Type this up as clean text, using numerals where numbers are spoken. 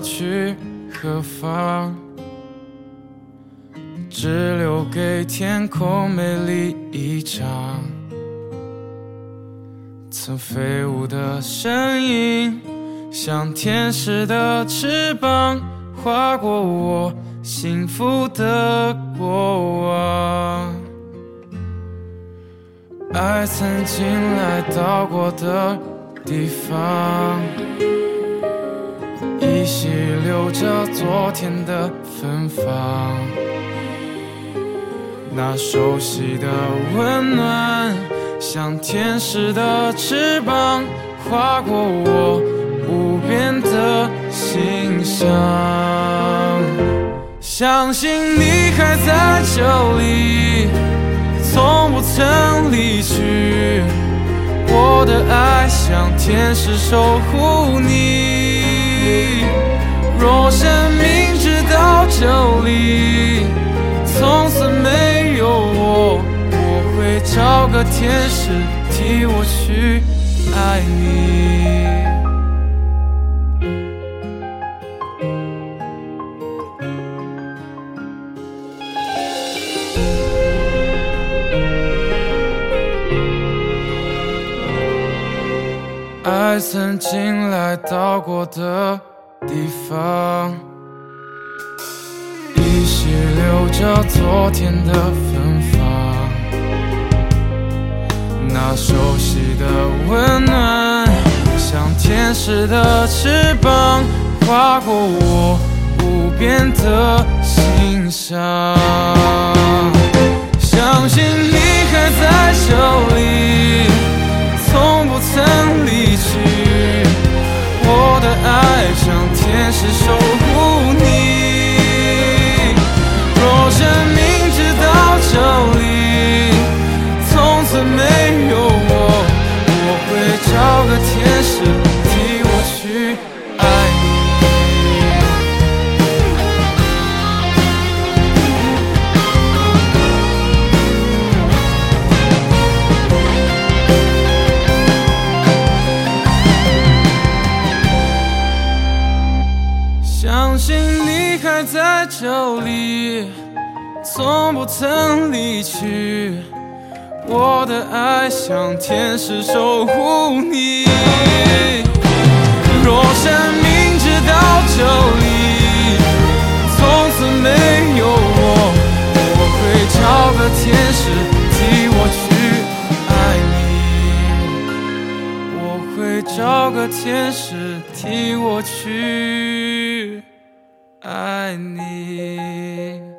去何方？只留给天空美丽一张。曾飞舞的身影，像天使的翅膀，划过我幸福的过往。爱曾经来到过的地方，依稀留着昨天的芬芳。那熟悉的温暖，像天使的翅膀，划过我无边的心上。相信你还在这里，从不曾离去。我的爱像天使守护你。若生命直到这里，从此没有我，我会找个天使替我去爱你。爱曾经来到过的地方，依稀留着昨天的芬芳。那熟悉的温暖，像天使的翅膀，划过我无边的心上。相信你还在这里，从不曾离去。我的爱像天使守护你。若生命直到这里，从此没有我，我会找个天使替我去爱你。相信你还在这里，从不曾离去。我的爱像天使守护你。若生命直到这里，从此没有我，我会找个天使替我去爱你。我会找个天使替我去爱你。